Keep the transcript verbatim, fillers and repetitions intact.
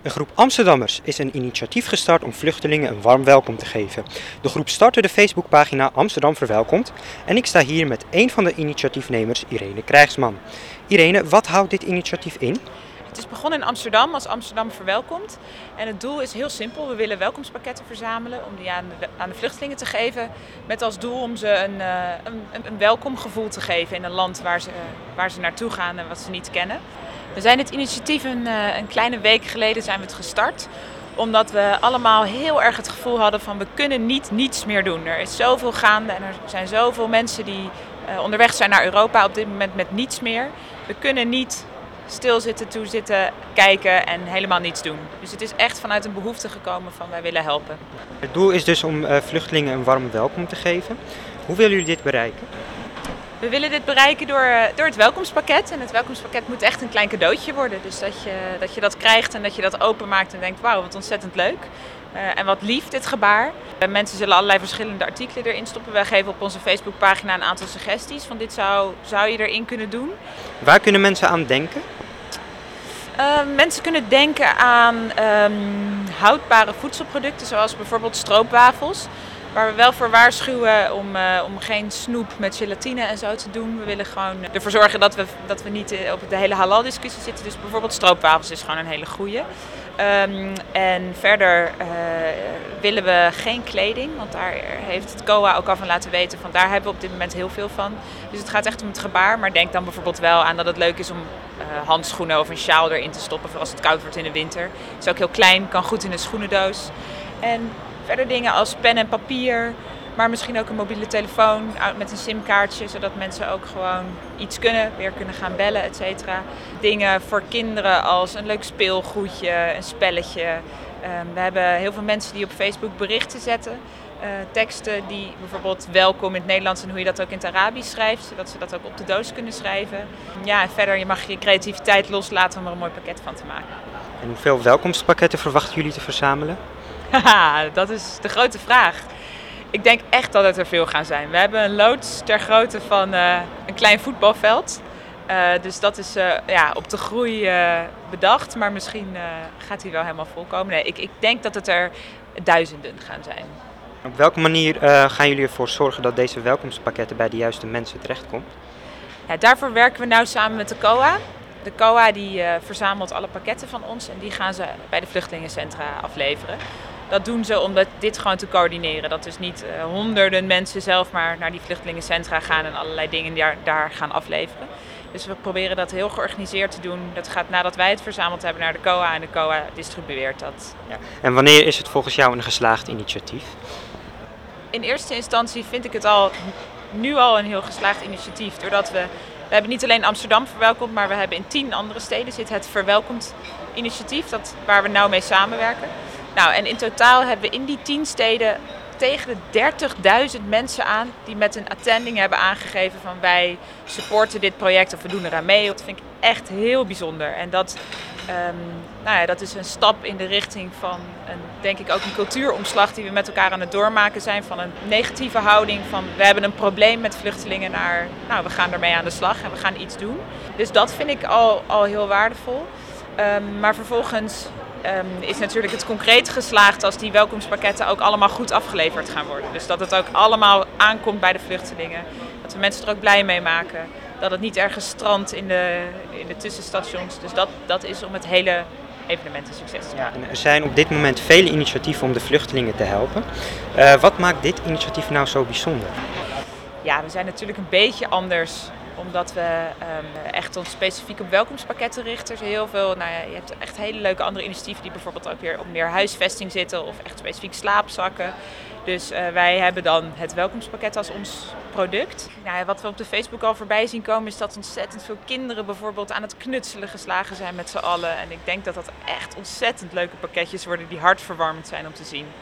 Een groep Amsterdammers is een initiatief gestart om vluchtelingen een warm welkom te geven. De groep startte de Facebookpagina Amsterdam Verwelkomt en ik sta hier met een van de initiatiefnemers, Irene Krijgsman. Irene, wat houdt dit initiatief in? Het is begonnen in Amsterdam als Amsterdam Verwelkomt. En het doel is heel simpel. We willen welkomstpakketten verzamelen om die aan de, aan de vluchtelingen te geven. Met als doel om ze een, een, een welkomgevoel te geven in een land waar ze, waar ze naartoe gaan en wat ze niet kennen. We zijn dit initiatief een, een kleine week geleden zijn we het gestart. Omdat we allemaal heel erg het gevoel hadden van we kunnen niet niets meer doen. Er is zoveel gaande en er zijn zoveel mensen die uh, onderweg zijn naar Europa op dit moment met niets meer. We kunnen niet stilzitten, toezitten, kijken en helemaal niets doen. Dus het is echt vanuit een behoefte gekomen van wij willen helpen. Het doel is dus om uh, vluchtelingen een warm welkom te geven. Hoe willen jullie dit bereiken? We willen dit bereiken door, door het welkomstpakket. En het welkomstpakket moet echt een klein cadeautje worden. Dus dat je dat, je dat krijgt en dat je dat openmaakt en denkt wauw, wat ontzettend leuk. Uh, en wat lief dit gebaar. Uh, mensen zullen allerlei verschillende artikelen erin stoppen. Wij geven op onze Facebookpagina een aantal suggesties van dit zou, zou je erin kunnen doen. Waar kunnen mensen aan denken? Uh, mensen kunnen denken aan um, houdbare voedselproducten zoals bijvoorbeeld stroopwafels. Waar we wel voor waarschuwen om, uh, om geen snoep met gelatine en zo te doen. We willen gewoon ervoor zorgen dat we, dat we niet op de hele halal discussie zitten. Dus bijvoorbeeld stroopwafels is gewoon een hele goeie. Um, en verder uh, willen we geen kleding, want daar heeft het C O A ook al van laten weten. Van daar hebben we op dit moment heel veel van. Dus het gaat echt om het gebaar, maar denk dan bijvoorbeeld wel aan dat het leuk is om uh, handschoenen of een sjaal erin te stoppen voor als het koud wordt in de winter. Het is ook heel klein, kan goed in een schoenendoos. En verder dingen als pen en papier, maar misschien ook een mobiele telefoon met een simkaartje, zodat mensen ook gewoon iets kunnen, weer kunnen gaan bellen, et cetera. Dingen voor kinderen als een leuk speelgoedje, een spelletje. Um, we hebben heel veel mensen die op Facebook berichten zetten. Uh, teksten die bijvoorbeeld welkom in het Nederlands en hoe je dat ook in het Arabisch schrijft, zodat ze dat ook op de doos kunnen schrijven. Ja, en verder je mag je creativiteit loslaten om er een mooi pakket van te maken. En hoeveel welkomstpakketten verwachten jullie te verzamelen? Haha, dat is de grote vraag. Ik denk echt dat het er veel gaan zijn. We hebben een loods ter grootte van uh, een klein voetbalveld. Uh, dus dat is uh, ja, op de groei uh, bedacht, maar misschien uh, gaat hij wel helemaal volkomen. Nee, ik, ik denk dat het er duizenden gaan zijn. Op welke manier uh, gaan jullie ervoor zorgen dat deze welkomstpakketten bij de juiste mensen terechtkomt? Ja, daarvoor werken we nu samen met de C O A. De C O A die, uh, verzamelt alle pakketten van ons en die gaan ze bij de vluchtelingencentra afleveren. Dat doen ze om dit gewoon te coördineren. Dat dus niet uh, honderden mensen zelf maar naar die vluchtelingencentra gaan en allerlei dingen daar, daar gaan afleveren. Dus we proberen dat heel georganiseerd te doen. Dat gaat nadat wij het verzameld hebben naar de C O A en de C O A distribueert dat. Ja. En wanneer is het volgens jou een geslaagd initiatief? In eerste instantie vind ik het al nu al een heel geslaagd initiatief. Doordat we, we hebben niet alleen Amsterdam verwelkomd, maar we hebben in tien andere steden zit het Verwelkomd initiatief, dat, waar we nou mee samenwerken. Nou, en in totaal hebben we in die tien steden tegen de dertigduizend mensen aan die met een attending hebben aangegeven van wij supporten dit project of we doen eraan mee. Dat vind ik echt heel bijzonder. En dat, um, nou ja, dat is een stap in de richting van een, denk ik ook een cultuuromslag die we met elkaar aan het doormaken zijn. Van een negatieve houding van we hebben een probleem met vluchtelingen naar nou we gaan ermee aan de slag en we gaan iets doen. Dus dat vind ik al, al heel waardevol. Um, maar vervolgens Um, is natuurlijk het concreet geslaagd als die welkomstpakketten ook allemaal goed afgeleverd gaan worden. Dus dat het ook allemaal aankomt bij de vluchtelingen. Dat we mensen er ook blij mee maken. Dat het niet ergens strandt in de, in de tussenstations. Dus dat, dat is om het hele evenement een succes te maken. Ja, er zijn op dit moment vele initiatieven om de vluchtelingen te helpen. Uh, wat maakt dit initiatief nou zo bijzonder? Ja, we zijn natuurlijk een beetje anders omdat we um, echt ons specifiek op welkomstpakketten richten. Dus heel veel, nou ja, je hebt echt hele leuke andere initiatieven die bijvoorbeeld ook weer op meer huisvesting zitten of echt specifiek slaapzakken. Dus uh, wij hebben dan het welkomstpakket als ons product. Nou ja, wat we op de Facebook al voorbij zien komen is dat ontzettend veel kinderen bijvoorbeeld aan het knutselen geslagen zijn met z'n allen. En ik denk dat dat echt ontzettend leuke pakketjes worden die hartverwarmend zijn om te zien.